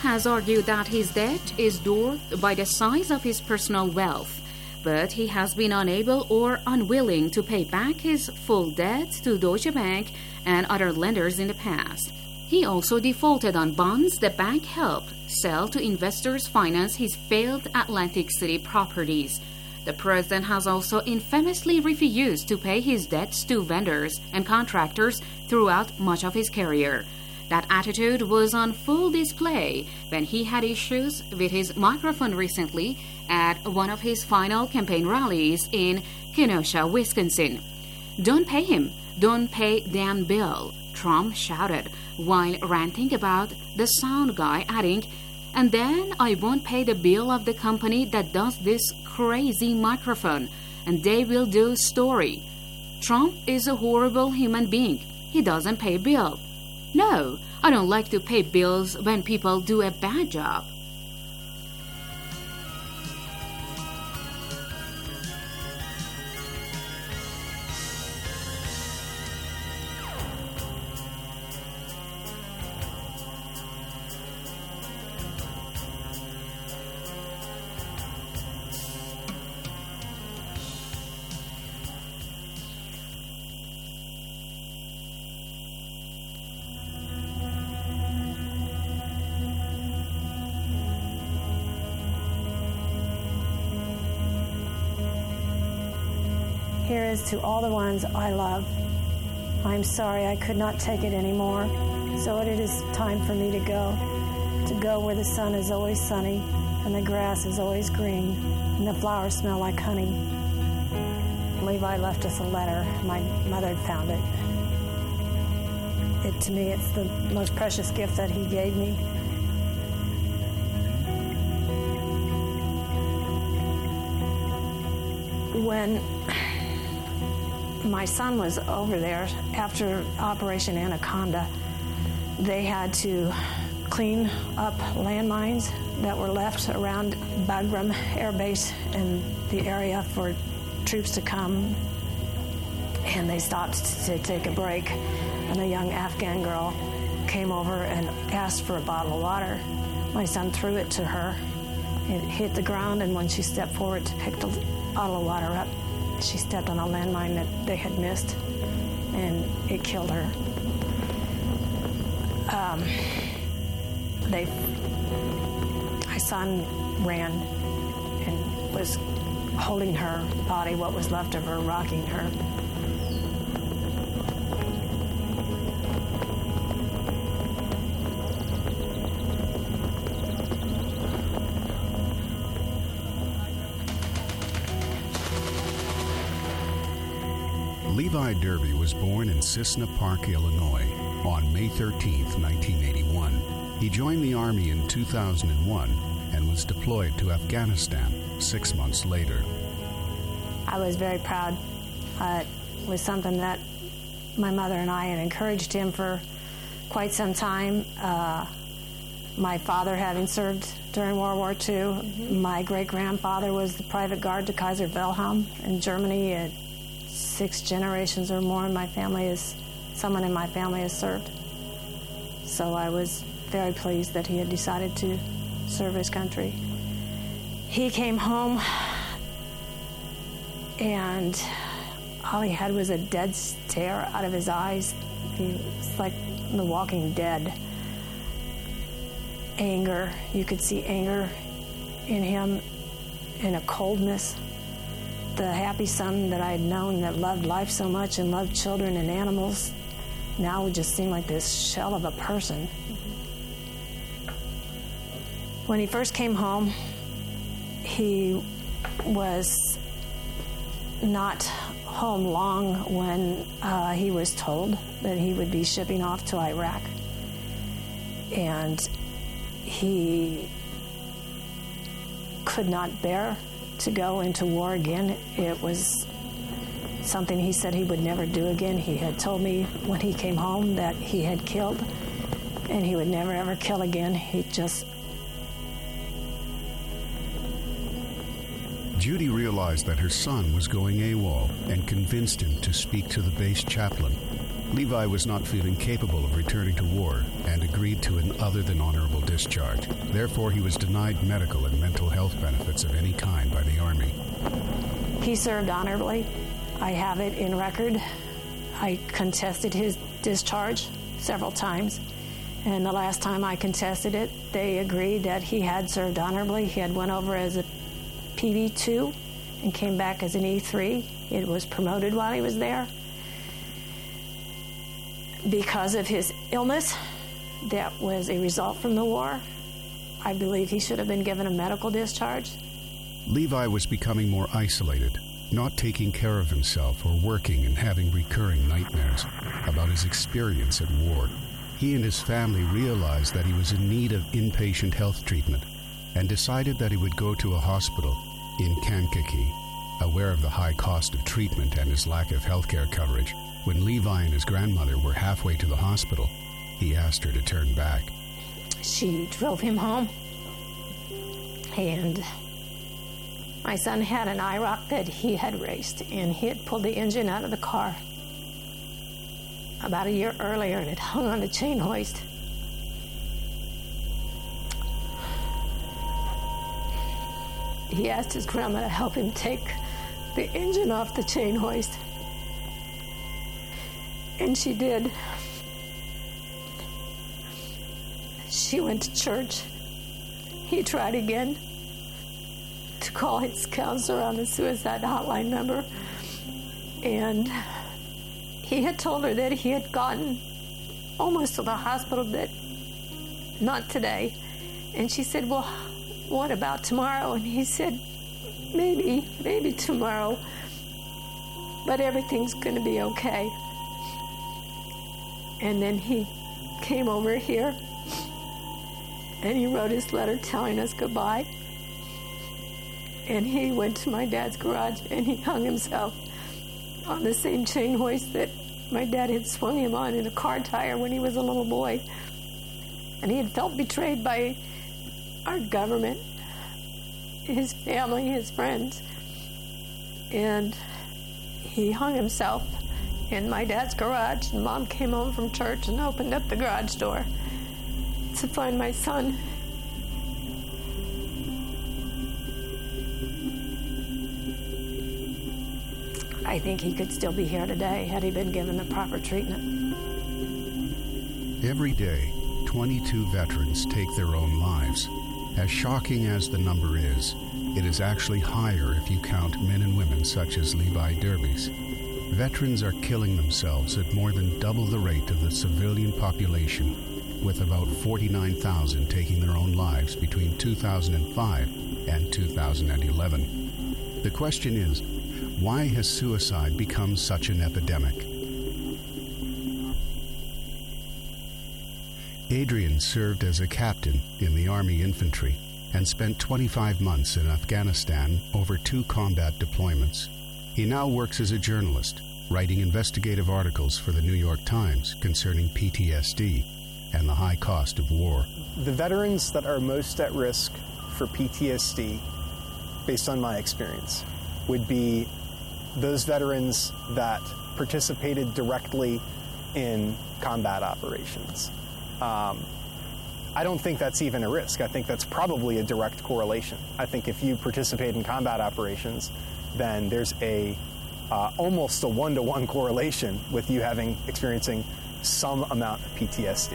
has argued that his debt is dwarfed by the size of his personal wealth, but he has been unable or unwilling to pay back his full debt to Deutsche Bank and other lenders in the past. He also defaulted on bonds the bank helped sell to investors finance his failed Atlantic City properties. The president has also infamously refused to pay his debts to vendors and contractors throughout much of his career. That attitude was on full display when he had issues with his microphone recently at one of his final campaign rallies in Kenosha, Wisconsin. "Don't pay him. Don't pay Dan Bill," Trump shouted while ranting about the sound guy, adding, "And then I won't pay the bill of the company that does this crazy microphone, and they will do story. Trump is a horrible human being. He doesn't pay bill. No, I don't like to pay bills when people do a bad job." Here is to all the ones I love. I'm sorry I could not take it anymore, so it is time for me to go where the sun is always sunny, and the grass is always green, and the flowers smell like honey. Levi left us a letter. My mother had found it. To me, it's the most precious gift that he gave me. When my son was over there after Operation Anaconda, they had to clean up landmines that were left around Bagram Air Base and the area for troops to come. And they stopped to take a break, and a young Afghan girl came over and asked for a bottle of water. My son threw it to her. It hit the ground, and when she stepped forward to pick the bottle of water up, she stepped on a landmine that they had missed, and it killed her. My son ran and was holding her body, what was left of her, rocking her. Levi Derby was born in Cissna Park, Illinois, on May 13, 1981. He joined the Army in 2001 and was deployed to Afghanistan 6 months later. I was very proud. It was something that my mother and I had encouraged him for quite some time. My father having served during World War II. My great-grandfather was the private guard to Kaiser Wilhelm in Germany. 6 generations or more in my family someone in my family has served. So I was very pleased that he had decided to serve his country. He came home, and all he had was a dead stare out of his eyes. He was like The Walking Dead. Anger, you could see anger in him, and a coldness. The happy son that I had known that loved life so much and loved children and animals now would just seem like this shell of a person. When he first came home, he was not home long when he was told that he would be shipping off to Iraq. And he could not bear to go into war again. It was something he said he would never do again. He had told me when he came home that he had killed, and he would never ever kill again. Judy realized that her son was going AWOL and convinced him to speak to the base chaplain. Levi was not feeling capable of returning to war and agreed to an other-than-honorable discharge. Therefore, he was denied medical and mental health benefits of any kind by the Army. He served honorably. I have it in record. I contested his discharge several times, and the last time I contested it, they agreed that he had served honorably. He had went over as a PB2 and came back as an E3. It was promoted while he was there. Because of his illness that was a result from the war, I believe he should have been given a medical discharge. Levi was becoming more isolated, not taking care of himself or working and having recurring nightmares about his experience at war. He and his family realized that he was in need of inpatient health treatment and decided that he would go to a hospital in Kankakee. Aware of the high cost of treatment and his lack of healthcare coverage, when Levi and his grandmother were halfway to the hospital, he asked her to turn back. She drove him home, and my son had an IROC that he had raced, and he had pulled the engine out of the car about a year earlier, and it hung on the chain hoist. He asked his grandma to help him take the engine off the chain hoist, and she did. She went to church. He tried again to call his counselor on the suicide hotline number, and he had told her that he had gotten almost to the hospital, that not today. And she said, well, what about tomorrow? And he said, maybe tomorrow, but everything's going to be okay. And then he came over here, and he wrote his letter telling us goodbye. And he went to my dad's garage, and he hung himself on the same chain hoist that my dad had swung him on in a car tire when he was a little boy. And he had felt betrayed by our government, his family, his friends. And he hung himself in my dad's garage, and Mom came home from church and opened up the garage door to find my son. I think he could still be here today had he been given the proper treatment. Every day, 22 veterans take their own lives. As shocking as the number is, it is actually higher if you count men and women such as Levi Derby's. Veterans are killing themselves at more than double the rate of the civilian population, with about 49,000 taking their own lives between 2005 and 2011. The question is, why has suicide become such an epidemic? Adrian served as a captain in the Army Infantry and spent 25 months in Afghanistan over 2 combat deployments. He now works as a journalist, writing investigative articles for the New York Times concerning PTSD and the high cost of war. The veterans that are most at risk for PTSD, based on my experience, would be those veterans that participated directly in combat operations. I don't think that's even a risk. I think that's probably a direct correlation. I think if you participate in combat operations, then there's almost a 1-to-1 correlation with you experiencing some amount of PTSD.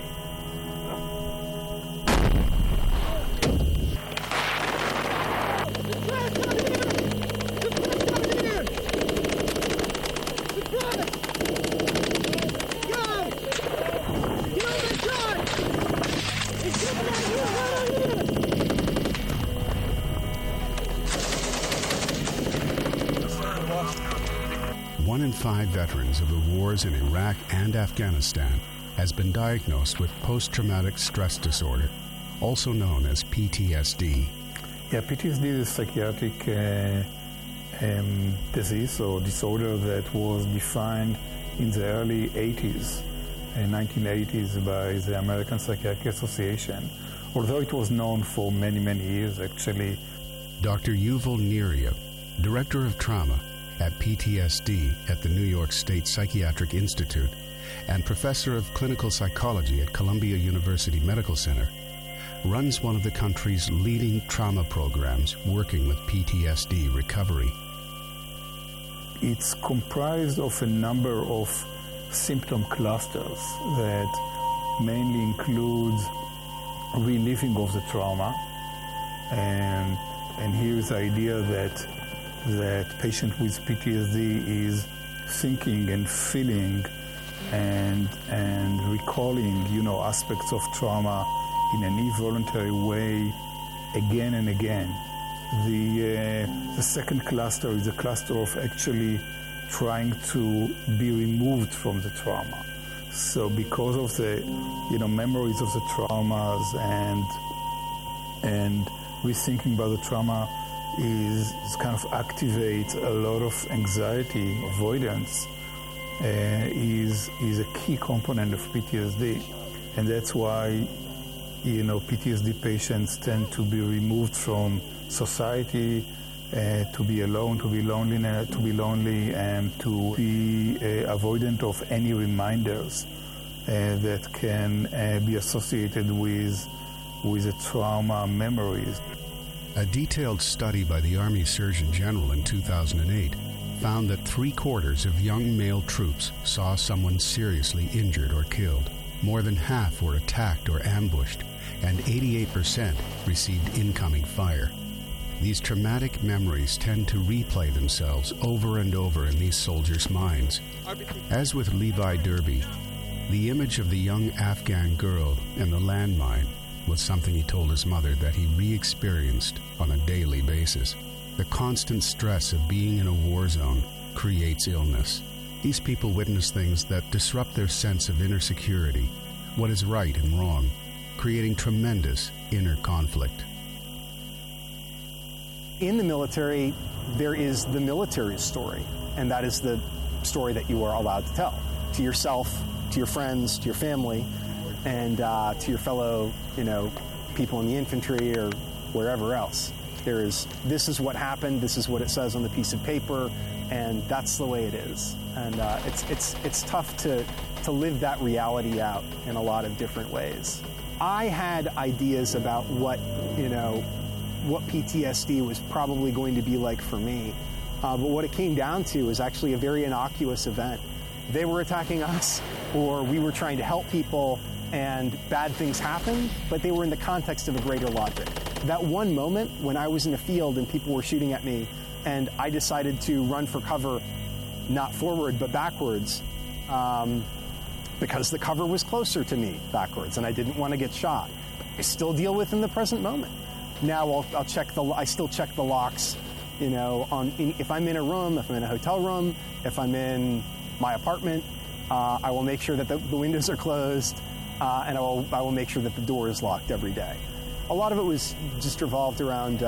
One in 5 veterans of the wars in Iraq and Afghanistan has been diagnosed with post-traumatic stress disorder, also known as PTSD. Yeah, PTSD is a psychiatric disease or disorder that was defined in the early 80s, 1980s, by the American Psychiatric Association, although it was known for many, many years, actually. Dr. Yuval Neriev, Director of Trauma at PTSD at the New York State Psychiatric Institute, and professor of clinical psychology at Columbia University Medical Center, runs one of the country's leading trauma programs working with PTSD recovery. It's comprised of a number of symptom clusters that mainly includes reliving of the trauma, and here's the idea that patient with PTSD is thinking and feeling and recalling, aspects of trauma in an involuntary way again and again. The second cluster is a cluster of actually trying to be removed from the trauma. So because of the memories of the traumas and rethinking about the trauma is kind of activates a lot of anxiety. Avoidance is a key component of PTSD, and that's why PTSD patients tend to be removed from society, to be alone, to be lonely, and to be avoidant of any reminders that can be associated with the trauma memories. A detailed study by the Army Surgeon General in 2008 found that 3/4 of young male troops saw someone seriously injured or killed. More than half were attacked or ambushed, and 88% received incoming fire. These traumatic memories tend to replay themselves over and over in these soldiers' minds. As with Levi Derby, the image of the young Afghan girl and the landmine was something he told his mother that he re-experienced on a daily basis. The constant stress of being in a war zone creates illness. These people witness things that disrupt their sense of inner security, what is right and wrong, creating tremendous inner conflict. In the military, there is the military story, and that is the story that you are allowed to tell to yourself, to your friends, to your family, and to your fellow, people in the infantry or wherever else. This is what happened, this is what it says on the piece of paper, and that's the way it is. And it's tough to live that reality out in a lot of different ways. I had ideas about what PTSD was probably going to be like for me, but what it came down to was actually a very innocuous event. They were attacking us, or we were trying to help people, and bad things happened, but they were in the context of a greater logic. That one moment when I was in a field and people were shooting at me, and I decided to run for cover, not forward, but backwards, because the cover was closer to me backwards, and I didn't want to get shot. I still deal with in the present moment. Now I still check the locks, if I'm in a room, if I'm in a hotel room, if I'm in my apartment, I will make sure that the windows are closed, and I will make sure that the door is locked every day. A lot of it was just revolved around,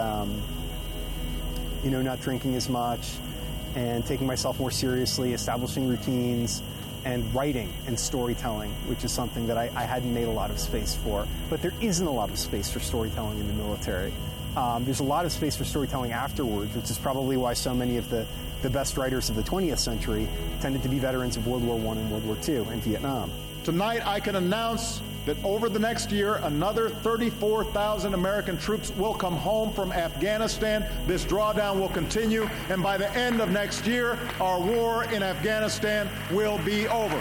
not drinking as much and taking myself more seriously, establishing routines, and writing and storytelling, which is something that I hadn't made a lot of space for. But there isn't a lot of space for storytelling in the military. There's a lot of space for storytelling afterwards, which is probably why so many of the best writers of the 20th century tended to be veterans of World War I and World War II and Vietnam. Tonight, I can announce that over the next year, another 34,000 American troops will come home from Afghanistan. This drawdown will continue, and by the end of next year, our war in Afghanistan will be over.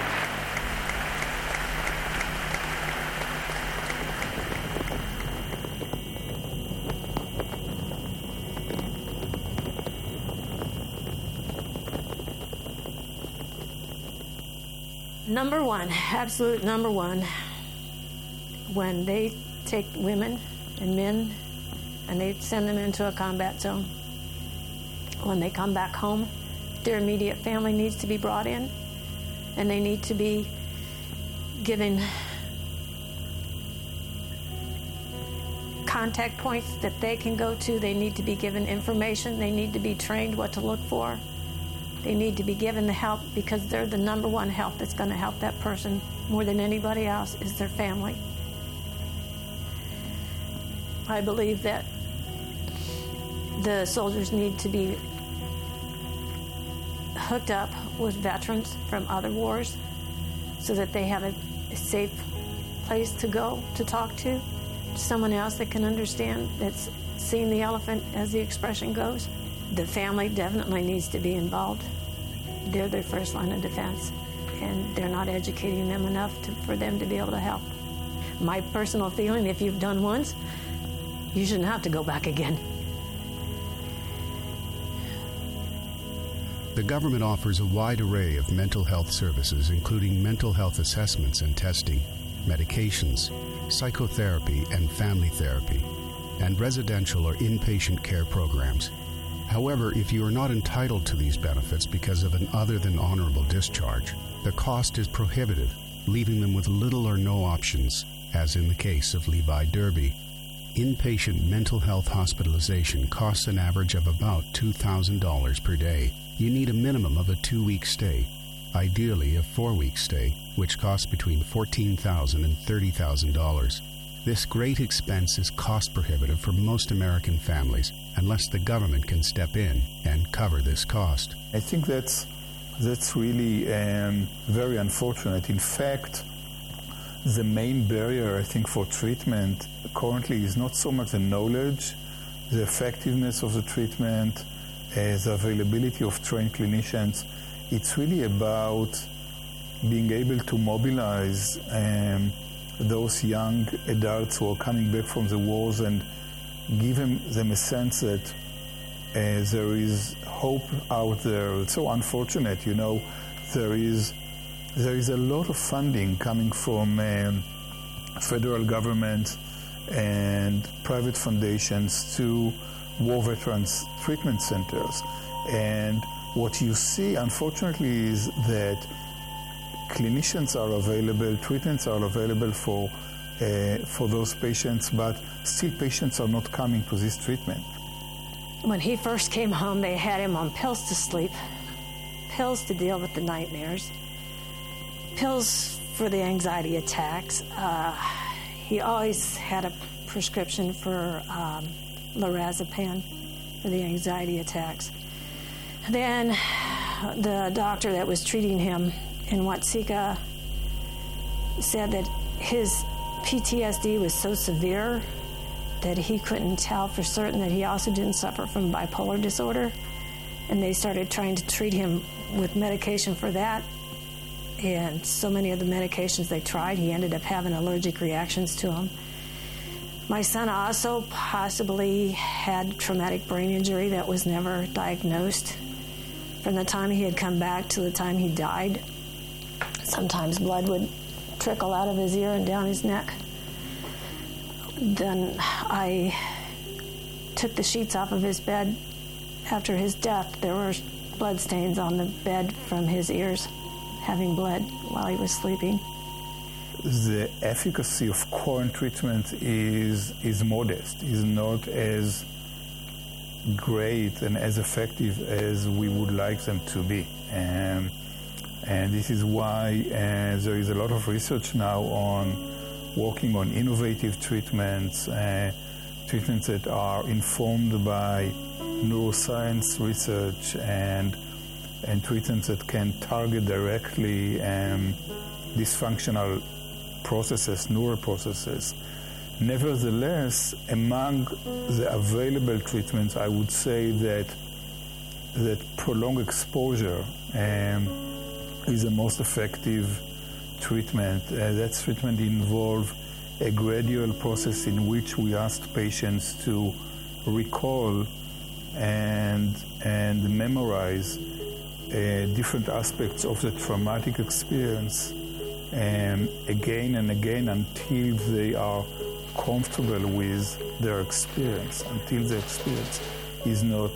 Number one, absolute number one, when they take women and men and they send them into a combat zone, when they come back home, their immediate family needs to be brought in, and they need to be given contact points that they can go to. They need to be given information. They need to be trained what to look for. They need to be given the help, because they're the number one help that's going to help that person more than anybody else is their family. I believe that the soldiers need to be hooked up with veterans from other wars so that they have a safe place to go to talk to, someone else that can understand, that's seen the elephant, as the expression goes. The family definitely needs to be involved. They're their first line of defense, and they're not educating them enough for them to be able to help. My personal feeling, if you've done once, you shouldn't have to go back again. The government offers a wide array of mental health services, including mental health assessments and testing, medications, psychotherapy and family therapy, and residential or inpatient care programs. However, if you are not entitled to these benefits because of an other than honorable discharge, the cost is prohibitive, leaving them with little or no options, as in the case of Levi Derby. Inpatient mental health hospitalization costs an average of about $2,000 per day. You need a minimum of a 2-week stay, ideally a 4-week stay, which costs between $14,000 and $30,000. This great expense is cost prohibitive for most American families unless the government can step in and cover this cost. I think that's really very unfortunate. In fact, the main barrier, I think, for treatment currently is not so much the knowledge, the effectiveness of the treatment, the availability of trained clinicians. It's really about being able to mobilize those young adults who are coming back from the wars and give them a sense that there is hope out there. It's so unfortunate, there is a lot of funding coming from federal government and private foundations to war veterans treatment centers. And what you see, unfortunately, is that clinicians are available, treatments are available for those patients, but still patients are not coming to this treatment. When he first came home, they had him on pills to sleep, pills to deal with the nightmares, pills for the anxiety attacks. He always had a prescription for lorazepam for the anxiety attacks. Then the doctor that was treating him in Watseka said that his PTSD was so severe that he couldn't tell for certain that he also didn't suffer from bipolar disorder. And they started trying to treat him with medication for that. And so many of the medications they tried, he ended up having allergic reactions to them. My son also possibly had traumatic brain injury that was never diagnosed. From the time he had come back to the time he died, sometimes blood would trickle out of his ear and down his neck. Then I took the sheets off of his bed. After his death, there were blood stains on the bed from his ears, having bled while he was sleeping. The efficacy of current treatment is modest, is not as great and as effective as we would like them to be. And this is why there is a lot of research now on working on innovative treatments, treatments that are informed by neuroscience research and treatments that can target directly dysfunctional processes, neural processes. Nevertheless, among the available treatments, I would say that prolonged exposure is the most effective treatment. That treatment involves a gradual process in which we ask patients to recall and memorize different aspects of the traumatic experience again and again until they are comfortable with their experience, until the experience is not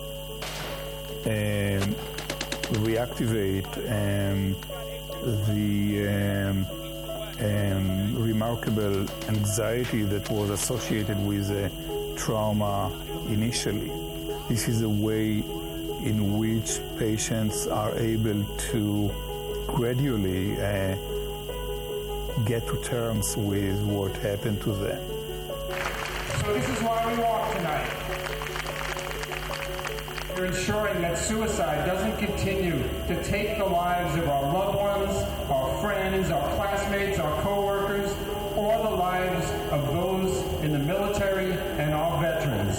reactivate the remarkable anxiety that was associated with the trauma initially. This is a way in which patients are able to gradually get to terms with what happened to them. So this is why we walk tonight. We're ensuring that suicide doesn't continue to take the lives of our loved ones, our friends, our classmates, our co-workers, or the lives of those in the military and our veterans.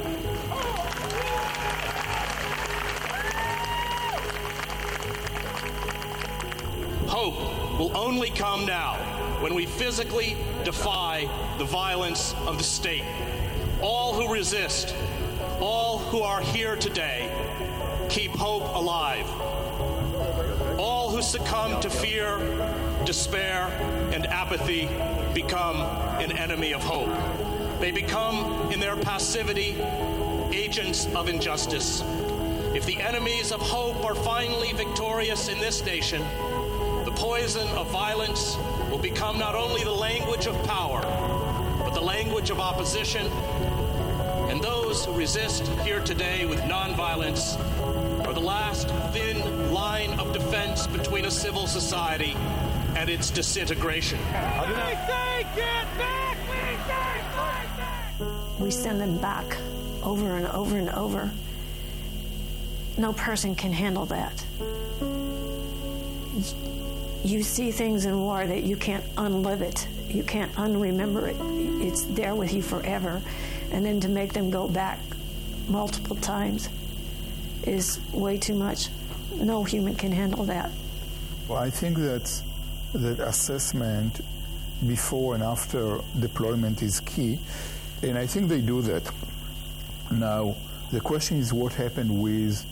Hope will only come now when we physically defy the violence of the state. All who resist, all who are here today, keep hope alive. All who succumb to fear, despair, and apathy become an enemy of hope. They become, in their passivity, agents of injustice. If the enemies of hope are finally victorious in this nation, the poison of violence will become not only the language of power, but the language of opposition. And those who resist here today with nonviolence are the last thin line of defense between a civil society and its disintegration. We send them back over and over and over. No person can handle that. You see things in war that you can't unlive it. You can't unremember it. It's there with you forever. And then to make them go back multiple times is way too much. No human can handle that. Well, I think that assessment before and after deployment is key, and I think they do that. Now, the question is what happened with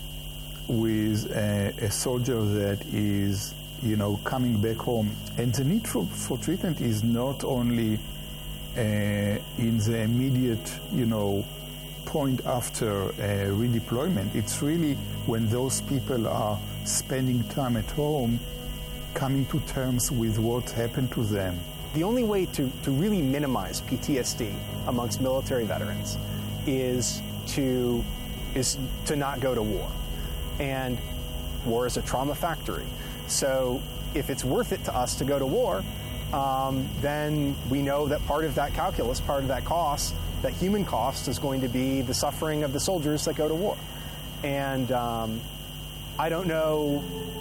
a soldier that is, coming back home. And the need for treatment is not only in the immediate, point after redeployment. It's really when those people are spending time at home, coming to terms with what happened to them. The only way to really minimize PTSD amongst military veterans is to not go to war. And war is a trauma factory. So if it's worth it to us to go to war, then we know that part of that calculus, part of that cost, that human cost, is going to be the suffering of the soldiers that go to war. And I don't know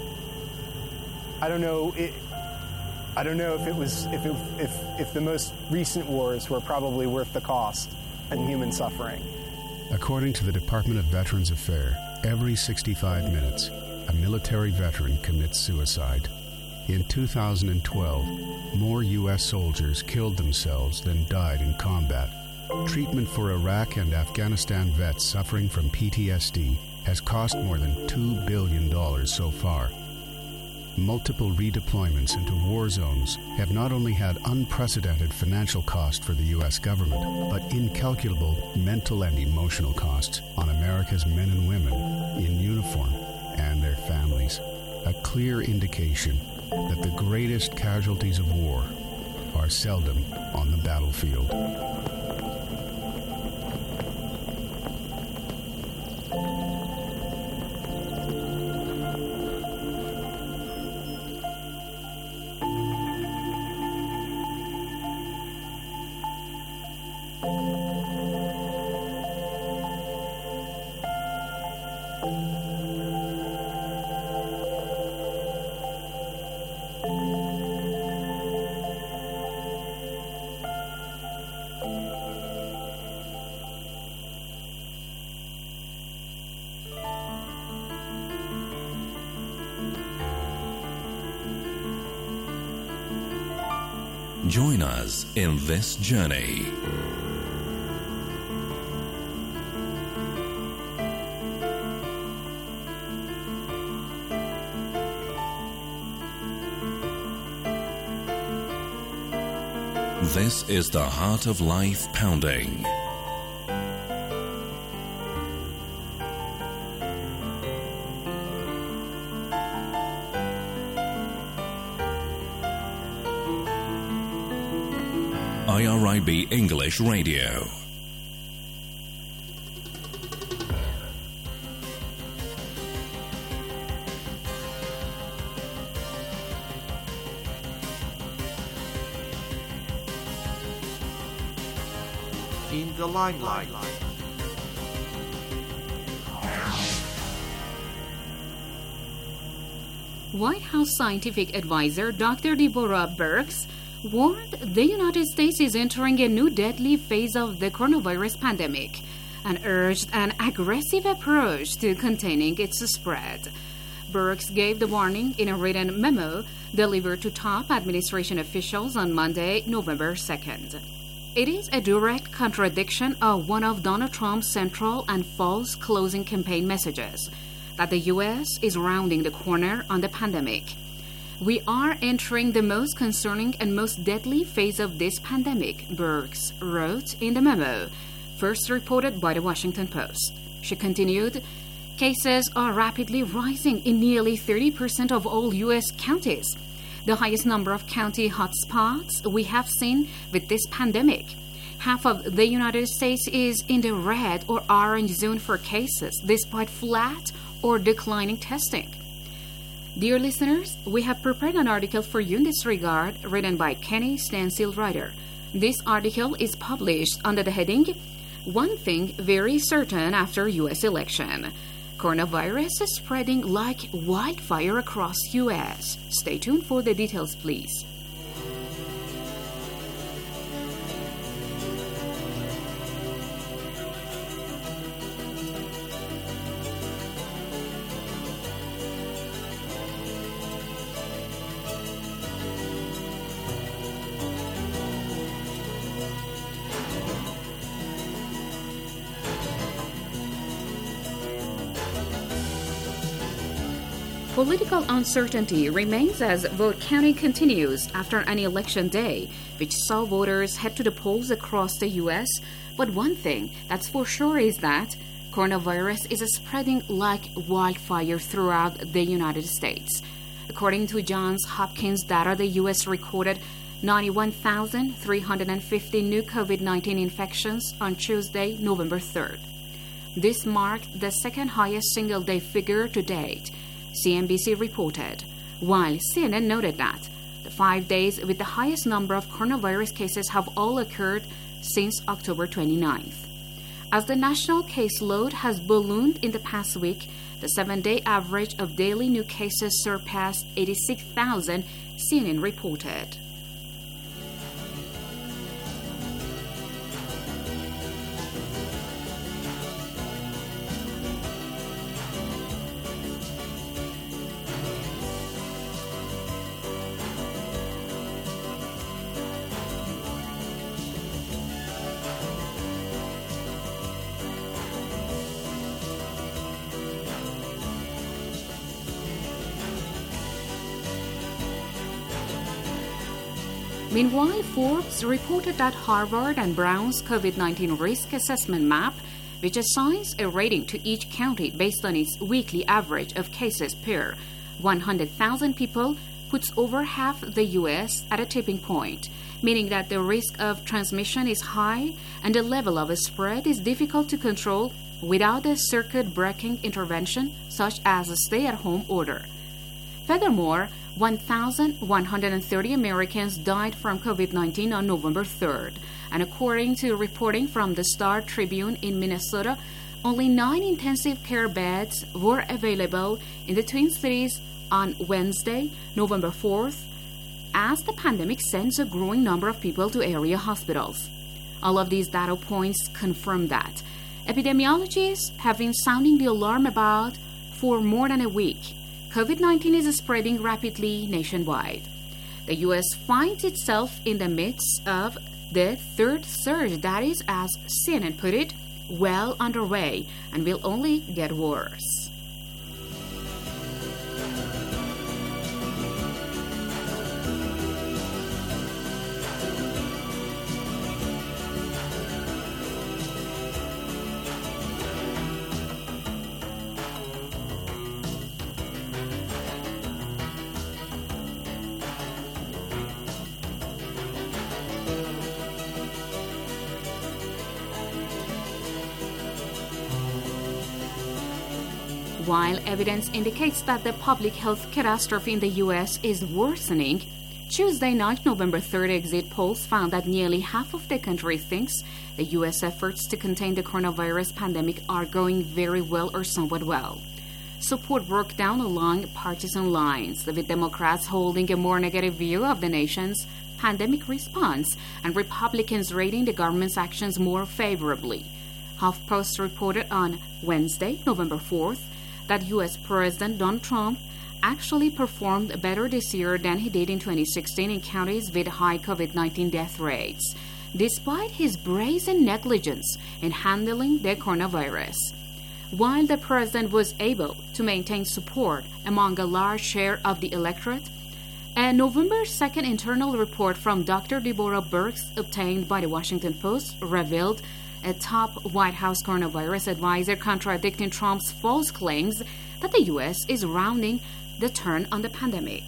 if the most recent wars were probably worth the cost and human suffering. According to the Department of Veterans Affairs, every 65 minutes, a military veteran commits suicide. In 2012, more U.S. soldiers killed themselves than died in combat. Treatment for Iraq and Afghanistan vets suffering from PTSD has cost more than $2 billion so far. Multiple redeployments into war zones have not only had unprecedented financial cost for the U.S. government, but incalculable mental and emotional costs on America's men and women in uniform and their families. A clear indication that the greatest casualties of war are seldom on the battlefield. Join us in this journey. This is the Heart of Life Pounding. IRIB English Radio. In the limelight. White House scientific advisor Dr. Deborah Birx warned the United States is entering a new deadly phase of the coronavirus pandemic and urged an aggressive approach to containing its spread. Birx gave the warning in a written memo delivered to top administration officials on Monday, November 2nd. It is a direct contradiction of one of Donald Trump's central and false closing campaign messages that the U.S. is rounding the corner on the pandemic. We are entering the most concerning and most deadly phase of this pandemic, Birx wrote in the memo, first reported by the Washington Post. She continued, cases are rapidly rising in nearly 30% of all U.S. counties, the highest number of county hotspots we have seen with this pandemic. Half of the United States is in the red or orange zone for cases, despite flat or declining testing. Dear listeners, we have prepared an article for you in this regard, written by Kenny Stanfield-Ryder. This article is published under the heading, One Thing Very Certain After U.S. Election. Coronavirus is spreading like wildfire across U.S. Stay tuned for the details, please. Political uncertainty remains as vote counting continues after an election day, which saw voters head to the polls across the U.S. But one thing that's for sure is that coronavirus is spreading like wildfire throughout the United States. According to Johns Hopkins data, the U.S. recorded 91,350 new COVID-19 infections on Tuesday, November 3rd. This marked the second highest single-day figure to date, CNBC reported, while CNN noted that the 5 days with the highest number of coronavirus cases have all occurred since October 29th. As the national caseload has ballooned in the past week, the 7-day average of daily new cases surpassed 86,000, CNN reported. Meanwhile, Forbes reported that Harvard and Brown's COVID-19 risk assessment map, which assigns a rating to each county based on its weekly average of cases per 100,000 people, puts over half the U.S. at a tipping point, meaning that the risk of transmission is high and the level of spread is difficult to control without a circuit-breaking intervention such as a stay-at-home order. Furthermore, 1,130 Americans died from COVID-19 on November 3rd, and according to reporting from the Star Tribune in Minnesota, only 9 intensive care beds were available in the Twin Cities on Wednesday, November 4th, as the pandemic sends a growing number of people to area hospitals. All of these data points confirm that epidemiologists have been sounding the alarm about for more than a week. COVID-19 is spreading rapidly nationwide. The U.S. finds itself in the midst of the third surge that is, as CNN put it, well underway and will only get worse. While evidence indicates that the public health catastrophe in the U.S. is worsening, Tuesday night, November 3rd, exit polls found that nearly half of the country thinks the U.S. efforts to contain the coronavirus pandemic are going very well or somewhat well. support broke down along partisan lines, with Democrats holding a more negative view of the nation's pandemic response and Republicans rating the government's actions more favorably. HuffPost reported on Wednesday, November 4th, that U.S. President Donald Trump actually performed better this year than he did in 2016 in counties with high COVID-19 death rates, despite his brazen negligence in handling the coronavirus. While the president was able to maintain support among a large share of the electorate, a November 2nd internal report from Dr. Deborah Birx obtained by the Washington Post revealed a top White House coronavirus advisor contradicting Trump's false claims that the U.S. is rounding the turn on the pandemic.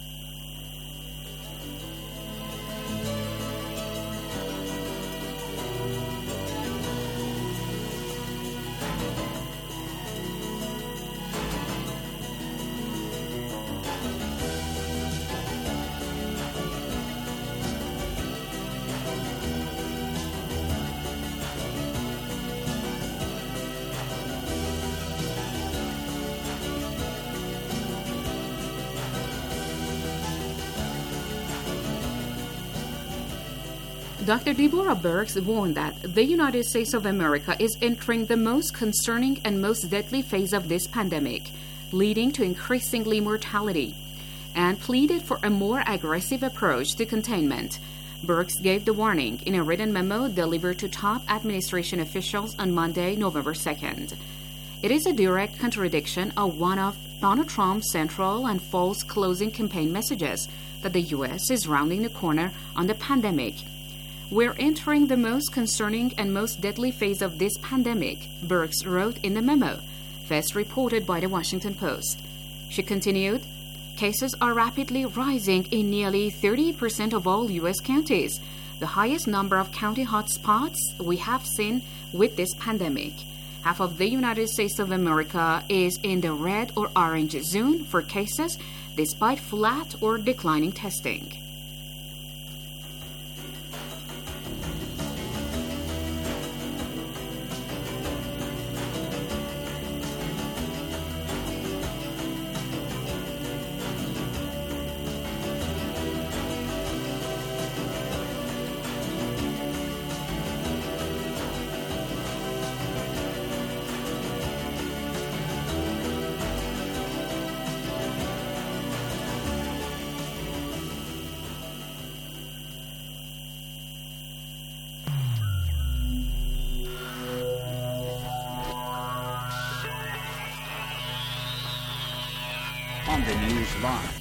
Dr. Deborah Birx warned that the United States of America is entering the most concerning and most deadly phase of this pandemic, leading to increasingly mortality, and pleaded for a more aggressive approach to containment. Birx gave the warning in a written memo delivered to top administration officials on Monday, November 2nd. It is a direct contradiction of one of Donald Trump's central and false closing campaign messages that the U.S. is rounding the corner on the pandemic. We're entering the most concerning and most deadly phase of this pandemic, Birx wrote in the memo, first reported by the Washington Post. She continued, cases are rapidly rising in nearly 30% of all U.S. counties, the highest number of county hotspots we have seen with this pandemic. Half of the United States of America is in the red or orange zone for cases, despite flat or declining testing. On the News Line.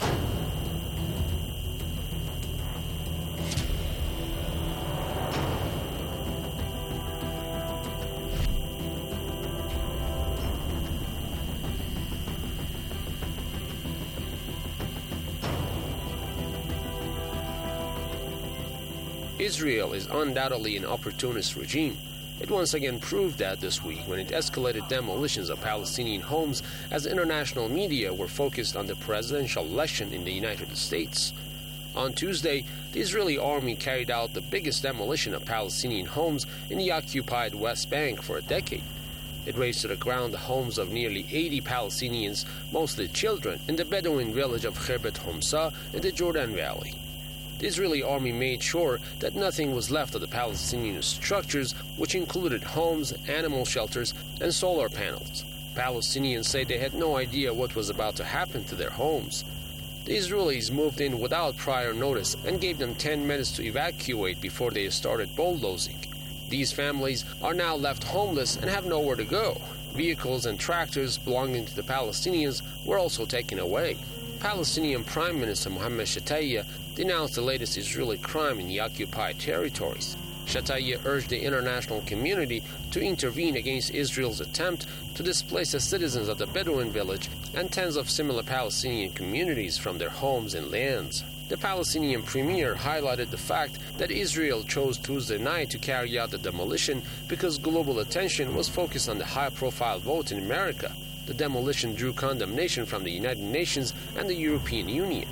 Israel is undoubtedly an opportunist regime. It once again proved that this week when it escalated demolitions of Palestinian homes as international media were focused on the presidential election in the United States. On Tuesday, the Israeli army carried out the biggest demolition of Palestinian homes in the occupied West Bank for a decade. It razed to the ground the homes of nearly 80 Palestinians, mostly children, in the Bedouin village of Khirbet Humsa in the Jordan Valley. The Israeli army made sure that nothing was left of the Palestinian structures, which included homes, animal shelters, and solar panels. Palestinians say they had no idea what was about to happen to their homes. The Israelis moved in without prior notice and gave them 10 minutes to evacuate before they started bulldozing. These families are now left homeless and have nowhere to go. Vehicles and tractors belonging to the Palestinians were also taken away. Palestinian Prime Minister Mohammed Shtayyeh denounced the latest Israeli crime in the occupied territories. Shtayyeh urged the international community to intervene against Israel's attempt to displace the citizens of the Bedouin village and tens of similar Palestinian communities from their homes and lands. The Palestinian premier highlighted the fact that Israel chose Tuesday night to carry out the demolition because global attention was focused on the high-profile vote in America. The demolition drew condemnation from the United Nations and the European Union.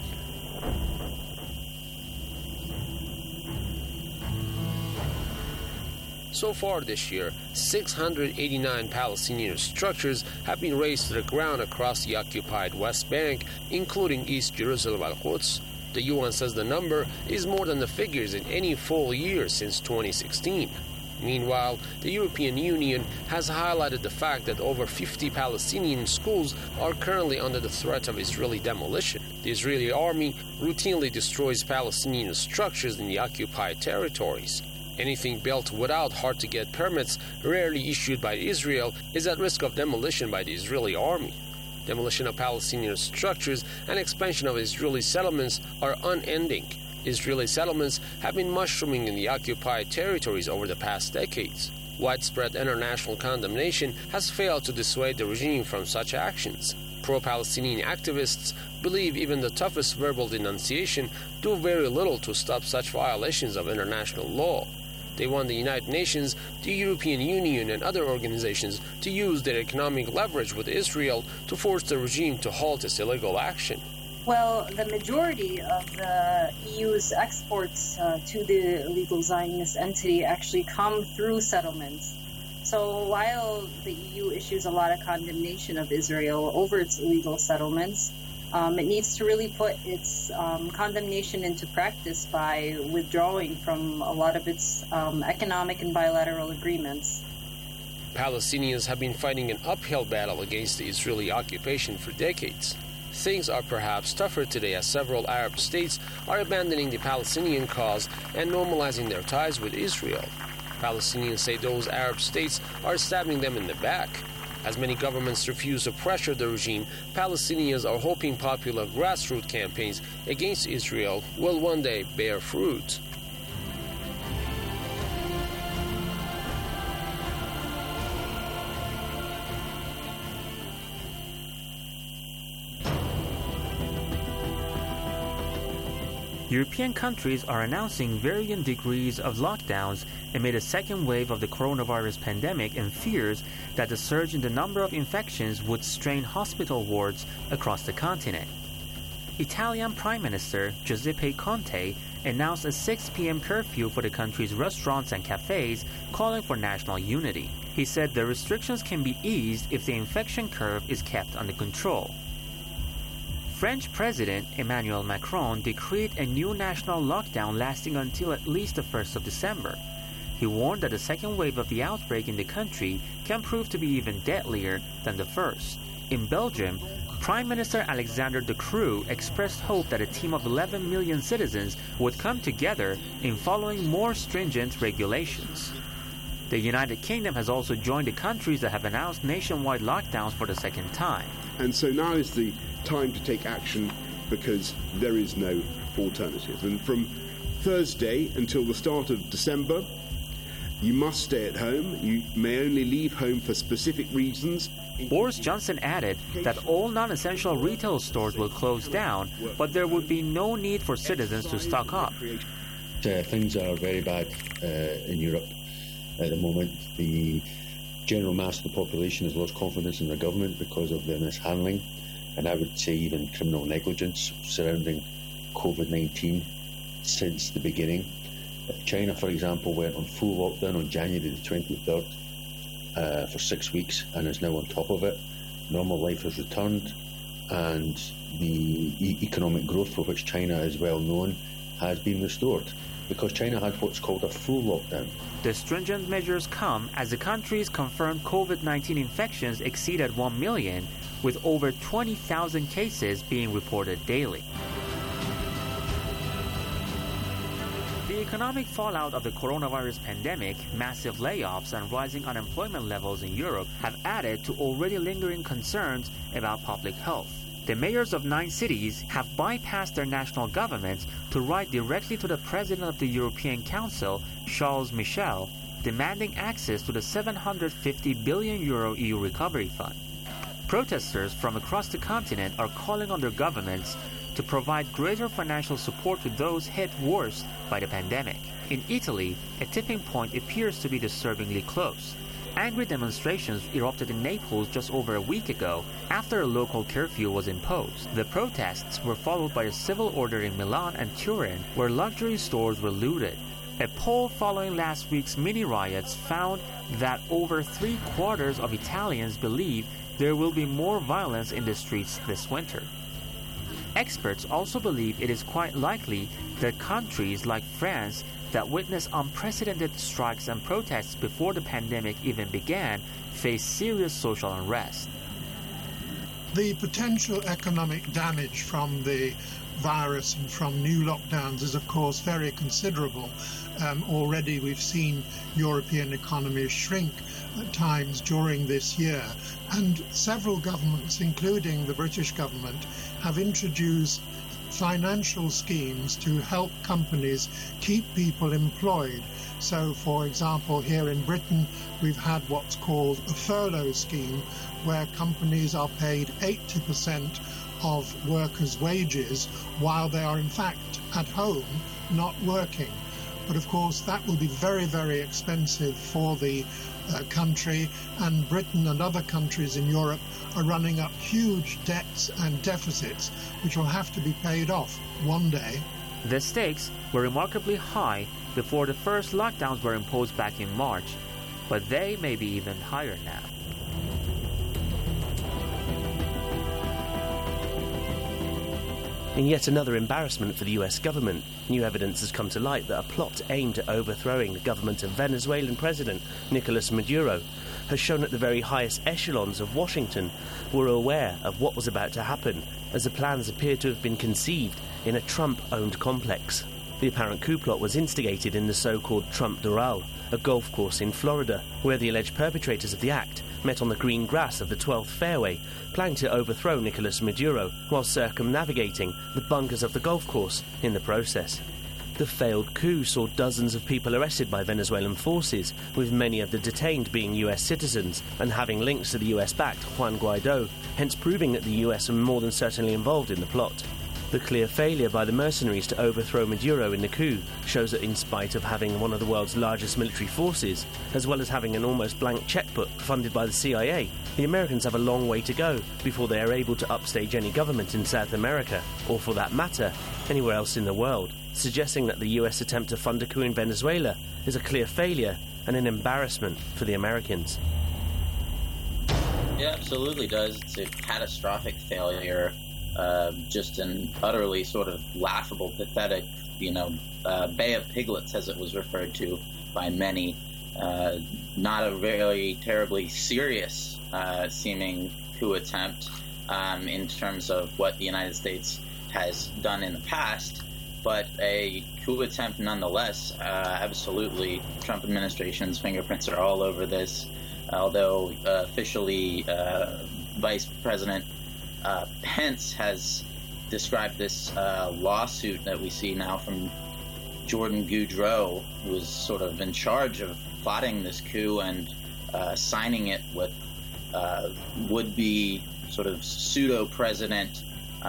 So far this year, 689 Palestinian structures have been razed to the ground across the occupied West Bank, including East Jerusalem al-Quds. The UN says the number is more than the figures in any full year since 2016. Meanwhile, the European Union has highlighted the fact that over 50 Palestinian schools are currently under the threat of Israeli demolition. The Israeli army routinely destroys Palestinian structures in the occupied territories. Anything built without hard-to-get permits, rarely issued by Israel, is at risk of demolition by the Israeli army. Demolition of Palestinian structures and expansion of Israeli settlements are unending. Israeli settlements have been mushrooming in the occupied territories over the past decades. Widespread international condemnation has failed to dissuade the regime from such actions. Pro-Palestinian activists believe even the toughest verbal denunciation do very little to stop such violations of international law. They want the United Nations, the European Union, and other organizations to use their economic leverage with Israel to force the regime to halt its illegal action. Well, the majority of the EU's exports to the illegal Zionist entity actually come through settlements. So while the EU issues a lot of condemnation of Israel over its illegal settlements, it needs to really put its condemnation into practice by withdrawing from a lot of its economic and bilateral agreements. Palestinians have been fighting an uphill battle against the Israeli occupation for decades. Things are perhaps tougher today as several Arab states are abandoning the Palestinian cause and normalizing their ties with Israel. Palestinians say those Arab states are stabbing them in the back. As many governments refuse to pressure the regime, Palestinians are hoping popular grassroots campaigns against Israel will one day bear fruit. European countries are announcing varying degrees of lockdowns amid a second wave of the coronavirus pandemic and fears that the surge in the number of infections would strain hospital wards across the continent. Italian Prime Minister Giuseppe Conte announced a 6 p.m. curfew for the country's restaurants and cafes, calling for national unity. He said the restrictions can be eased if the infection curve is kept under control. French President Emmanuel Macron decreed a new national lockdown lasting until at least the 1st of December. He warned that the second wave of the outbreak in the country can prove to be even deadlier than the first. In Belgium, Prime Minister Alexander De Croo expressed hope that a team of 11 million citizens would come together in following more stringent regulations. The United Kingdom has also joined the countries that have announced nationwide lockdowns for the second time. And so now is the time to take action because there is no alternative. And from Thursday until the start of December, you must stay at home. You may only leave home for specific reasons. Boris Johnson added that all non-essential retail stores will close down, but there would be no need for citizens to stock up. Things are very bad in Europe at the moment. The general mass of the population has lost confidence in the government because of the mishandling, and I would say even criminal negligence surrounding COVID-19 since the beginning. China, for example, went on full lockdown on January the 23rd for 6 weeks and is now on top of it. Normal life has returned, and the economic growth for which China is well known has been restored because China had what's called a full lockdown. The stringent measures come as the country's confirmed COVID-19 infections exceeded 1 million, with over 20,000 cases being reported daily. The economic fallout of the coronavirus pandemic, massive layoffs, and rising unemployment levels in Europe have added to already lingering concerns about public health. The mayors of 9 cities have bypassed their national governments to write directly to the President of the European Council, Charles Michel, demanding access to the €750 billion EU Recovery Fund. Protesters from across the continent are calling on their governments to provide greater financial support to those hit worst by the pandemic. In Italy, a tipping point appears to be disturbingly close. Angry demonstrations erupted in Naples just over a week ago after a local curfew was imposed. The protests were followed by a civil order in Milan and Turin, where luxury stores were looted. A poll following last week's mini riots found that over 3/4 of Italians believe there will be more violence in the streets this winter. Experts also believe it is quite likely that countries like France that witnessed unprecedented strikes and protests before the pandemic even began face serious social unrest. The potential economic damage from the virus and from new lockdowns is, of course, very considerable. Already we've seen European economies shrink at times during this year, and several governments, including the British government, have introduced financial schemes to help companies keep people employed. So, for example, here in Britain, we've had what's called a furlough scheme, where companies are paid 80% of workers' wages while they are in fact at home not working. But of course that will be very, very expensive for the country, and Britain and other countries in Europe are running up huge debts and deficits which will have to be paid off one day. The stakes were remarkably high before the first lockdowns were imposed back in March, but they may be even higher now. In yet another embarrassment for the US government, new evidence has come to light that a plot aimed at overthrowing the government of Venezuelan President Nicolas Maduro has shown that the very highest echelons of Washington were aware of what was about to happen, as the plans appeared to have been conceived in a Trump-owned complex. The apparent coup plot was instigated in the so-called Trump Doral, a golf course in Florida, where the alleged perpetrators of the act met on the green grass of the 12th fairway, planning to overthrow Nicolas Maduro while circumnavigating the bunkers of the golf course in the process. The failed coup saw dozens of people arrested by Venezuelan forces, with many of the detained being US citizens and having links to the US-backed Juan Guaido, hence proving that the US were more than certainly involved in the plot. The clear failure by the mercenaries to overthrow Maduro in the coup shows that in spite of having one of the world's largest military forces, as well as having an almost blank checkbook funded by the CIA, the Americans have a long way to go before they are able to upstage any government in South America, or for that matter, anywhere else in the world, suggesting that the US attempt to fund a coup in Venezuela is a clear failure and an embarrassment for the Americans. It absolutely does. It's a catastrophic failure. Just an utterly sort of laughable, pathetic, Bay of Piglets, as it was referred to by many. Not a very terribly serious seeming coup attempt in terms of what the United States has done in the past, but a coup attempt nonetheless. Absolutely, Trump administration's fingerprints are all over this, although officially Vice President Pence has described this lawsuit that we see now from Jordan Goudreau, who was sort of in charge of plotting this coup and signing it with would-be sort of pseudo-president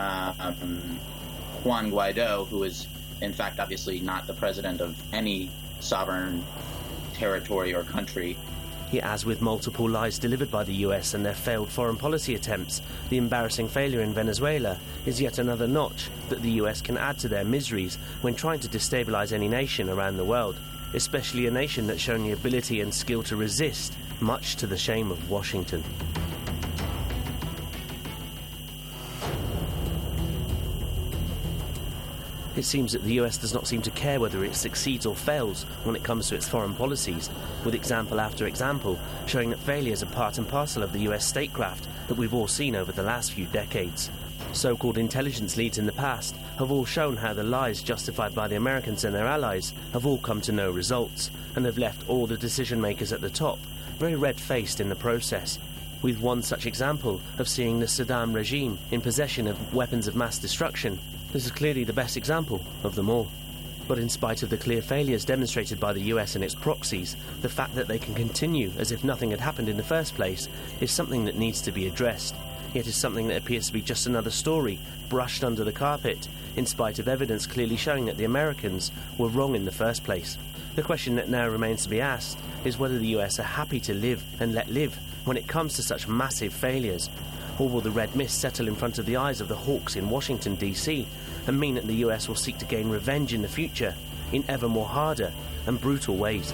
Juan Guaido, who is in fact obviously not the president of any sovereign territory or country. Yet, as with multiple lies delivered by the US and their failed foreign policy attempts, the embarrassing failure in Venezuela is yet another notch that the US can add to their miseries when trying to destabilize any nation around the world, especially a nation that's shown the ability and skill to resist, much to the shame of Washington. It seems that the US does not seem to care whether it succeeds or fails when it comes to its foreign policies, with example after example showing that failures are part and parcel of the US statecraft that we've all seen over the last few decades. So-called intelligence leads in the past have all shown how the lies justified by the Americans and their allies have all come to no results, and have left all the decision-makers at the top very red-faced in the process, with one such example of seeing the Saddam regime in possession of weapons of mass destruction. This is clearly the best example of them all. But in spite of the clear failures demonstrated by the US and its proxies, the fact that they can continue as if nothing had happened in the first place is something that needs to be addressed. Yet is something that appears to be just another story brushed under the carpet, in spite of evidence clearly showing that the Americans were wrong in the first place. The question that now remains to be asked is whether the US are happy to live and let live when it comes to such massive failures. Or will the red mist settle in front of the eyes of the hawks in Washington, D.C., and mean that the US will seek to gain revenge in the future in ever more harder and brutal ways.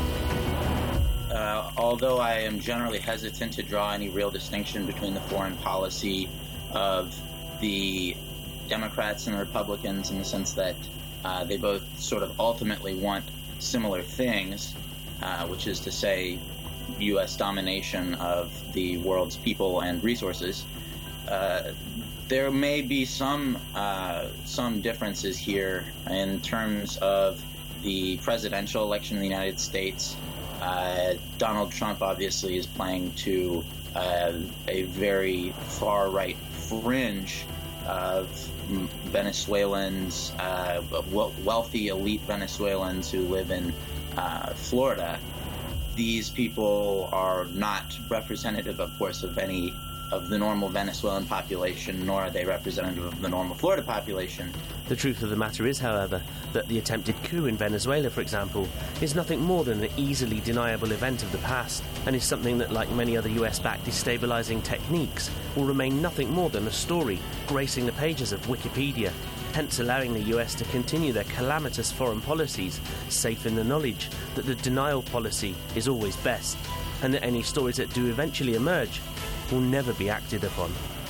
Although I am generally hesitant to draw any real distinction between the foreign policy of the Democrats and the Republicans in the sense that they both sort of ultimately want similar things, which is to say U.S. domination of the world's people and resources, there may be some differences here in terms of the presidential election in the United States. Donald Trump obviously is playing to a very far-right fringe of Venezuelans, wealthy elite Venezuelans who live in Florida. These people are not representative, of course, of any of the normal Venezuelan population, nor are they representative of the normal Florida population. The truth of the matter is, however, that the attempted coup in Venezuela, for example, is nothing more than an easily deniable event of the past, and is something that, like many other US-backed destabilizing techniques, will remain nothing more than a story gracing the pages of Wikipedia, hence allowing the US to continue their calamitous foreign policies, safe in the knowledge that the denial policy is always best, and that any stories that do eventually emerge will never be acted upon.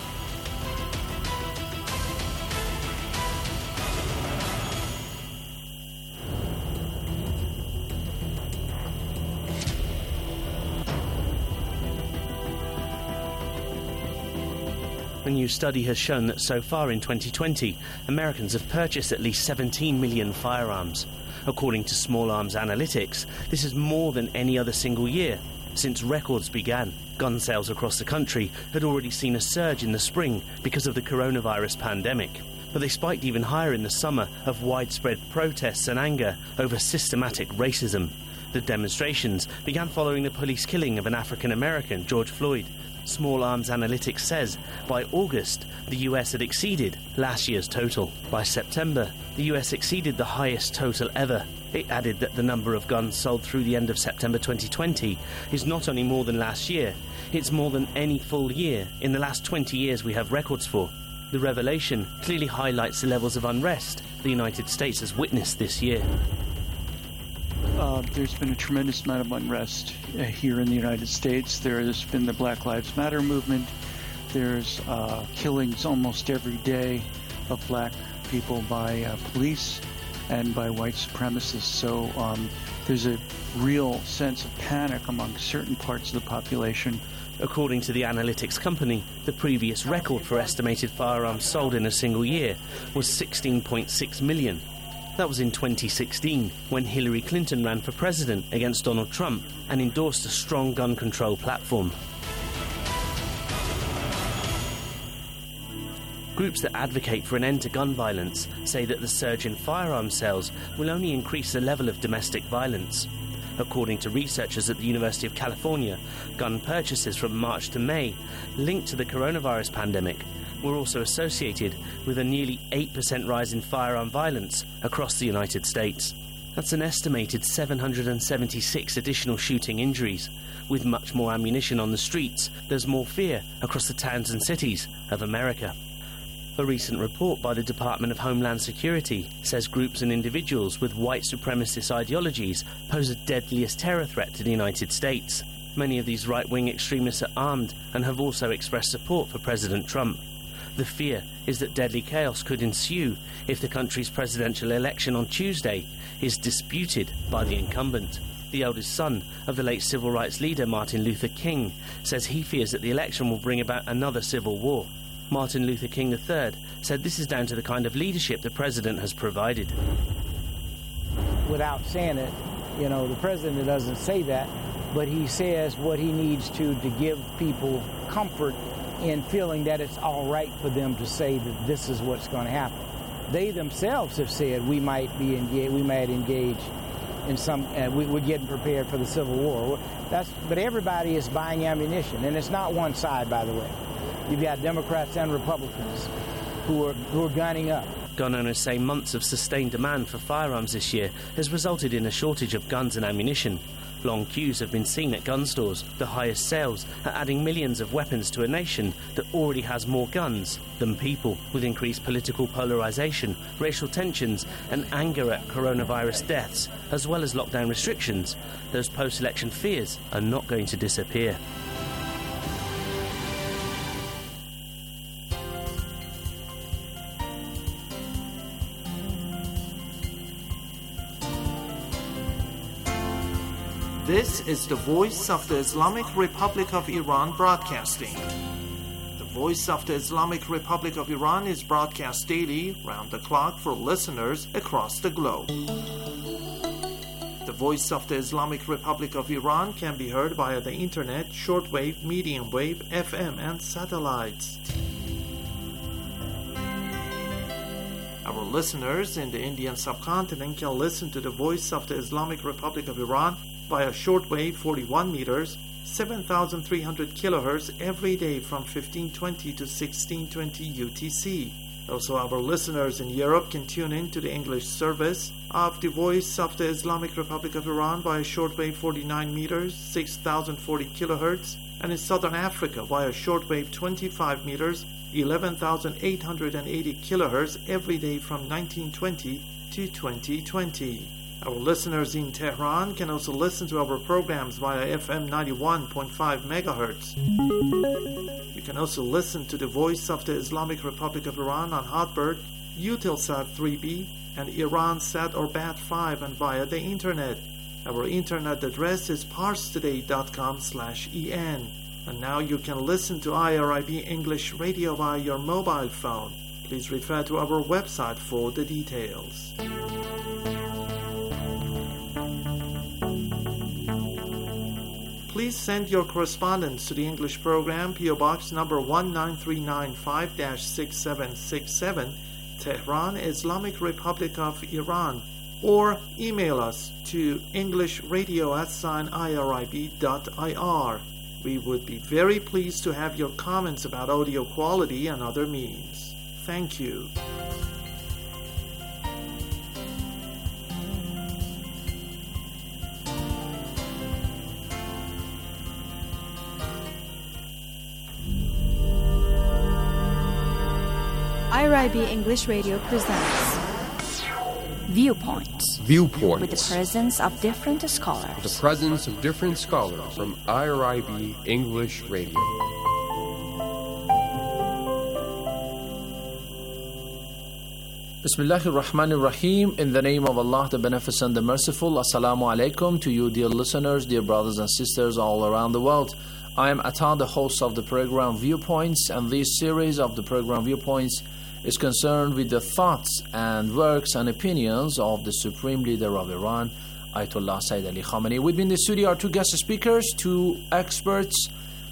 A new study has shown that so far in 2020, Americans have purchased at least 17 million firearms. According to Small Arms Analytics, this is more than any other single year since records began. Gun sales across the country had already seen a surge in the spring because of the coronavirus pandemic, but they spiked even higher in the summer of widespread protests and anger over systematic racism. The demonstrations began following the police killing of an African-American, George Floyd. Small Arms Analytics says by August, the US had exceeded last year's total. By September, the US exceeded the highest total ever. It added that the number of guns sold through the end of September 2020 is not only more than last year, it's more than any full year in the last 20 years we have records for. The revelation clearly highlights the levels of unrest the United States has witnessed this year. There's been a tremendous amount of unrest here in the United States. There's been the Black Lives Matter movement. There's killings almost every day of black people by police and by white supremacists. So there's a real sense of panic among certain parts of the population. According to the analytics company, the previous record for estimated firearms sold in a single year was 16.6 million. That was in 2016, when Hillary Clinton ran for president against Donald Trump and endorsed a strong gun control platform. Groups that advocate for an end to gun violence say that the surge in firearms sales will only increase the level of domestic violence. According to researchers at the University of California, gun purchases from March to May, linked to the coronavirus pandemic, were also associated with a nearly 8% rise in firearm violence across the United States. That's an estimated 776 additional shooting injuries. With much more ammunition on the streets, there's more fear across the towns and cities of America. A recent report by the Department of Homeland Security says groups and individuals with white supremacist ideologies pose a deadliest terror threat to the United States. Many of these right-wing extremists are armed and have also expressed support for President Trump. The fear is that deadly chaos could ensue if the country's presidential election on Tuesday is disputed by the incumbent. The eldest son of the late civil rights leader Martin Luther King says he fears that the election will bring about another civil war. Martin Luther King III said this is down to the kind of leadership the president has provided. Without saying it, the president doesn't say that, but he says what he needs to give people comfort in feeling that it's all right for them to say that this is what's going to happen. They themselves have said we might engage in some. We're getting prepared for the Civil War. But everybody is buying ammunition, and it's not one side, by the way. You've got Democrats and Republicans who are gunning up. Gun owners say months of sustained demand for firearms this year has resulted in a shortage of guns and ammunition. Long queues have been seen at gun stores. The highest sales are adding millions of weapons to a nation that already has more guns than people, with increased political polarisation, racial tensions and anger at coronavirus deaths, as well as lockdown restrictions. Those post-election fears are not going to disappear. This is the Voice of the Islamic Republic of Iran broadcasting. The Voice of the Islamic Republic of Iran is broadcast daily, round the clock, for listeners across the globe. The Voice of the Islamic Republic of Iran can be heard via the internet, shortwave, medium wave, FM, and satellites. Our listeners in the Indian subcontinent can listen to the Voice of the Islamic Republic of Iran via shortwave 41 meters, 7,300 kilohertz every day from 1520 to 1620 UTC. Also, our listeners in Europe can tune in to the English service of the Voice of the Islamic Republic of Iran via shortwave 49 meters, 6,040 kilohertz, and in Southern Africa via shortwave 25 meters, 11,880 kilohertz every day from 1920 to 2020. Our listeners in Tehran can also listen to our programs via FM 91.5 MHz. You can also listen to the Voice of the Islamic Republic of Iran on Hotbird, Eutelsat 3B, and Iransat or Bat5 and via the internet. Our internet address is parstoday.com/en. And now you can listen to IRIB English Radio via your mobile phone. Please refer to our website for the details. Please send your correspondence to the English program, PO Box number 19395-6767, Tehran, Islamic Republic of Iran, or email us to englishradio@irib.ir. We would be very pleased to have your comments about audio quality and other means. Thank you. IRIB English Radio presents Viewpoints. Viewpoints. With the presence of different scholars. The presence of different scholars from IRIB English Radio. Bismillahir Rahmanir Rahim. In the name of Allah, the Beneficent, the Merciful. Assalamu alaikum to you, dear listeners, dear brothers and sisters all around the world. I am Atan, the host of the program Viewpoints, and this series of the program Viewpoints is concerned with the thoughts and works and opinions of the Supreme Leader of Iran, Ayatollah Sayyid Ali Khamenei. With me in the studio are two guest speakers, two experts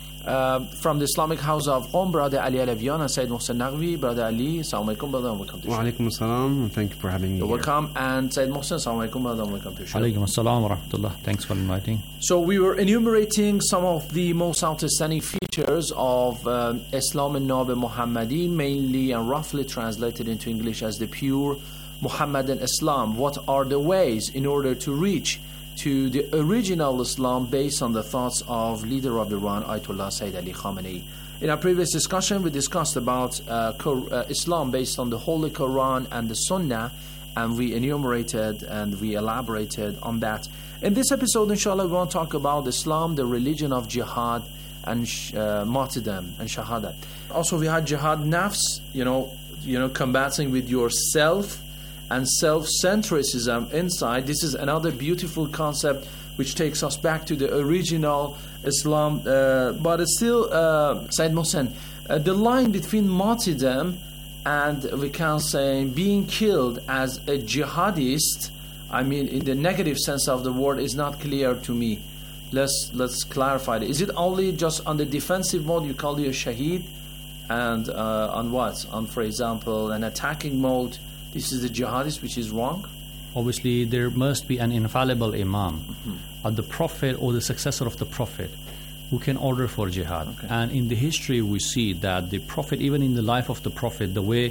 from the Islamic House of Qom, Brother Ali Alavian and Sayyid Mohsen Naqvi. Brother Ali, assalamu alaikum, brother, and welcome to the show. Wa alaikum assalam, and thank you for having me. You're welcome. And Sayyid Mohsen, assalamu alaikum, brother, and welcome to the show. Alaikum assalam wa rahmatullah. Thanks for inviting. So we were enumerating some of the most outstanding features of Islam and Nab Muhammadi, mainly and roughly translated into English as the pure Muhammadan Islam. What are the ways in order to reach to the original Islam based on the thoughts of leader of Iran, Ayatollah Sayyid Ali Khamenei? In our previous discussion, we discussed about Islam based on the Holy Quran and the Sunnah, and we enumerated and we elaborated on that. In this episode, inshallah, we want to talk about Islam, the religion of jihad and martyrdom and shahadat. Also, we had jihad nafs, combating with yourself, and self-centricism inside. This is another beautiful concept which takes us back to the original Islam. But it's still, Sayyid Mohsen, the line between martyrdom and, we can say, being killed as a jihadist, I mean, in the negative sense of the word, is not clear to me. Let's clarify it. Is it only just on the defensive mode you call you a shaheed? And on what? On, for example, an attacking mode, this is the jihadist, which is wrong? Obviously, there must be an infallible imam, the prophet or the successor of the prophet, who can order for jihad. Okay. And in the history, we see that the prophet, even in the life of the prophet, the way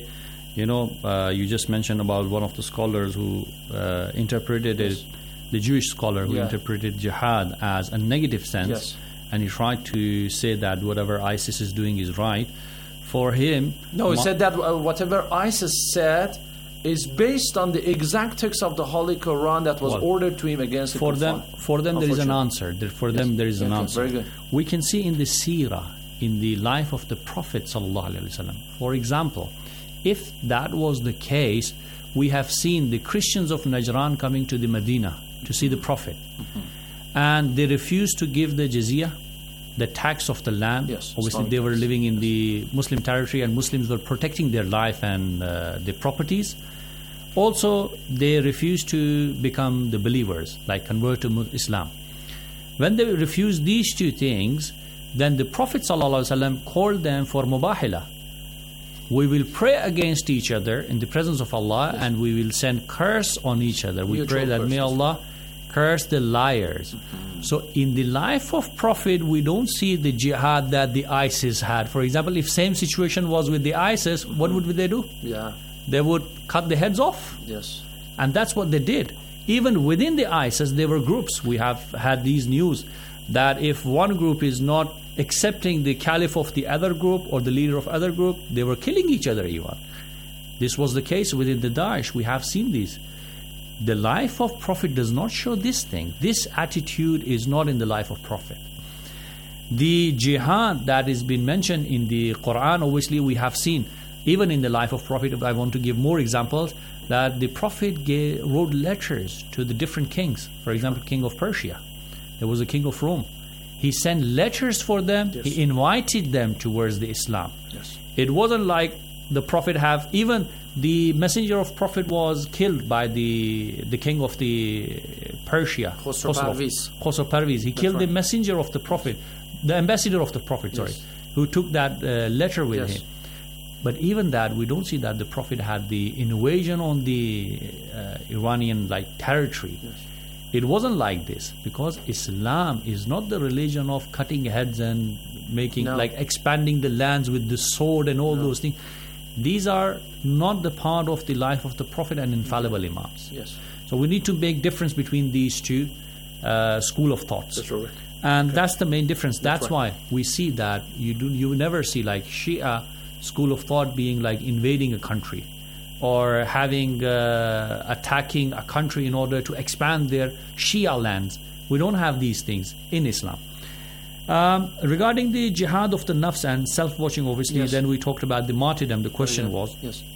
You just mentioned about one of the scholars who interpreted it, the Jewish scholar who interpreted jihad as a negative sense, and he tried to say that whatever ISIS is doing is right. For him... No, he said that whatever ISIS said is based on the exact text of the Holy Quran that was ordered to him against the kuffar. For them, there is an answer. For them, there is an answer. Very good. We can see in the seerah, in the life of the Prophet ﷺ. For example, if that was the case, we have seen the Christians of Najran coming to the Medina to see the Prophet. And they refused to give the jizya, the tax of the land. Obviously, they were living in the Muslim territory and Muslims were protecting their life and their properties. Also, they refused to become the believers, like convert to Islam. When they refused these two things, then the Prophet ﷺ called them for mubahila. We will pray against each other in the presence of Allah, and we will send curse on each other. We pray that may Allah curse the liars. So in the life of Prophet, we don't see the jihad that the ISIS had. For example, if same situation was with the ISIS, what would they do? They would cut the heads off. And that's what they did. Even within the ISIS, there were groups. We have had these news that if one group is not accepting the caliph of the other group or the leader of other group, they were killing each other even. This was the case within the Daesh. We have seen this. The life of Prophet does not show this thing. This attitude is not in the life of Prophet. The jihad that is been mentioned in the Quran, obviously we have seen, even in the life of Prophet, I want to give more examples, that the Prophet wrote letters to the different kings. For example, King of Persia. There was a king of Rome. He sent letters for them. He invited them towards the Islam. It wasn't like the Prophet have, even the messenger of Prophet was killed by the king of the Persia, Khosrow Parviz. He killed the messenger of the Prophet, the ambassador of the Prophet, who took that letter with him. But even that, we don't see that the Prophet had the invasion on the Iranian territory. It wasn't like this, because Islam is not the religion of cutting heads and making expanding the lands with the sword and all those things. These are not the part of the life of the Prophet and infallible Imams. So we need to make difference between these two school of thoughts. That's right. And that's the main difference. That's why we see that you never see Shia school of thought being invading a country or having attacking a country in order to expand their Shia lands. We don't have these things in Islam. Regarding the jihad of the nafs and self-watching, obviously, then we talked about the martyrdom. The question was,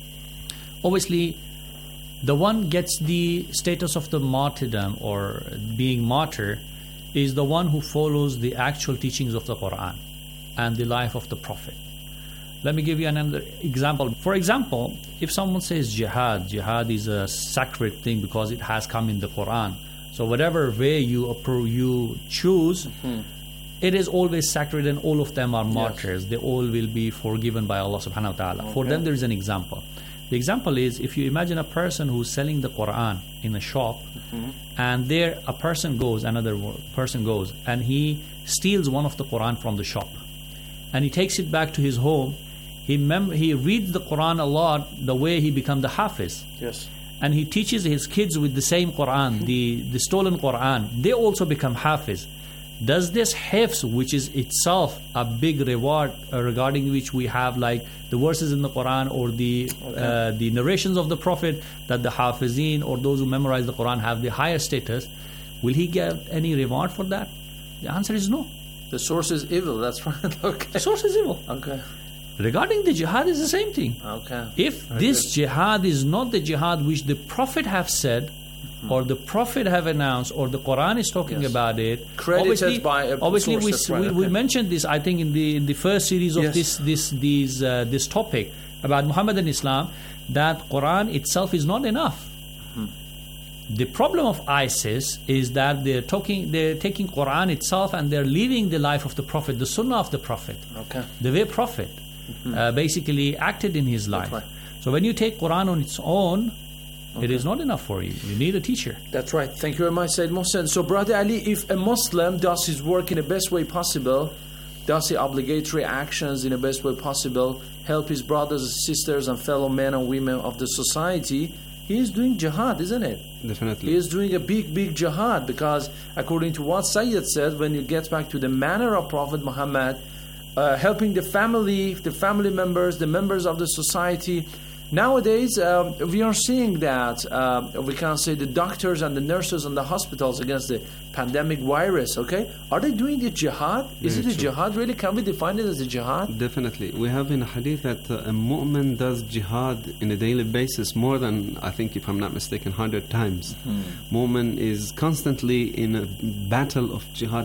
obviously, the one gets the status of the martyrdom or being martyr is the one who follows the actual teachings of the Quran and the life of the Prophet. Let me give you another example. For example, if someone says jihad is a sacred thing because it has come in the Quran. So whatever way you choose, it is always sacred, and all of them are martyrs. They all will be forgiven by Allah subhanahu wa ta'ala. For them, there is an example. The example is, if you imagine a person who's selling the Quran in a shop, and there another person goes, and he steals one of the Quran from the shop, and he takes it back to his home. He reads the Quran a lot, the way he becomes the Hafiz. And he teaches his kids with the same Quran, the stolen Quran. They also become Hafiz. Does this hifz, which is itself a big reward regarding which we have the verses in the Quran or the narrations of the Prophet that the Hafizin or those who memorize the Quran have the higher status, will he get any reward for that? The answer is no. The source is evil, that's right. Okay. The source is evil. Okay. Regarding the jihad, is the same thing. Okay. If this jihad is not the jihad which the Prophet have said, or the Prophet have announced, or the Quran is talking about it, credited obviously we mentioned this, I think, in the first series of this topic about Muhammad and Islam, that Quran itself is not enough. The problem of ISIS is that they're taking Quran itself and they're leaving the life of the Prophet, the Sunnah of the Prophet, the way Prophet basically acted in his life. So when you take Quran on its own, it is not enough for you. You need a teacher. That's right. Thank you very much, Sayyid Mohsen. So, Brother Ali, if a Muslim does his work in the best way possible, does he obligatory actions in the best way possible, help his brothers and sisters and fellow men and women of the society, he is doing jihad, isn't it? Definitely. He is doing a big jihad, because according to what Sayyid said, when you get back to the manner of Prophet Muhammad, helping the family members, the members of the society. Nowadays, we are seeing that, we can say the doctors and the nurses in the hospitals against the pandemic virus, okay? Are they doing the jihad? Is it a jihad really? Can we define it as a jihad? Definitely. We have in a hadith that a mu'min does jihad in a daily basis more than, I think, if I'm not mistaken, 100 times. Mu'min is constantly in a battle of jihad